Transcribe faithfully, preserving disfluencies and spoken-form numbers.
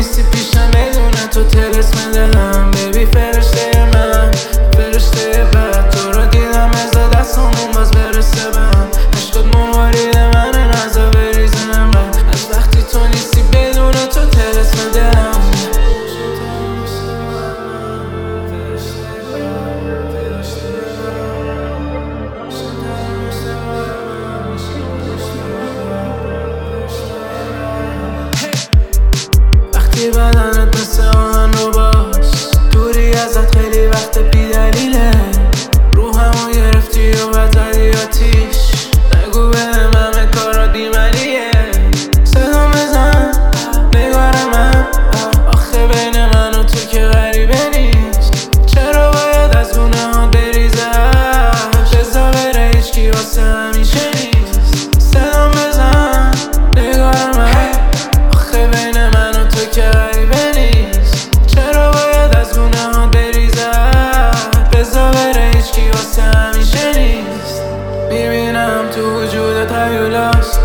نیستی پیشم بدون تو طلسم دلم ببی فرشته من فرشته بد تو رو دیدم از دستامون باز برسه بهم عشقت موارید منه نزا بریزم بد از وقتی تو نیستی بدون تو طلسم دلم وقتی بدنت مثل آهن رو باز دوری ازت خیلی وقت بی دلیله روحمو گرفتی و بدزدی آتیش نگو بهم همه کارات بیمنیه صدام بزن نگار من آخه بین من و تو که غریبه نیست چرا باید از گونه ها بریزه بزا بره هیچکی واسه همیشه نیست صدام بزن نگار من آخه بین من و تو که غریبه نیست چرا باید از گونه ها بریزه بزا بره هیچکی واسه همیشه نیست میبینم تو وجودت هیولاست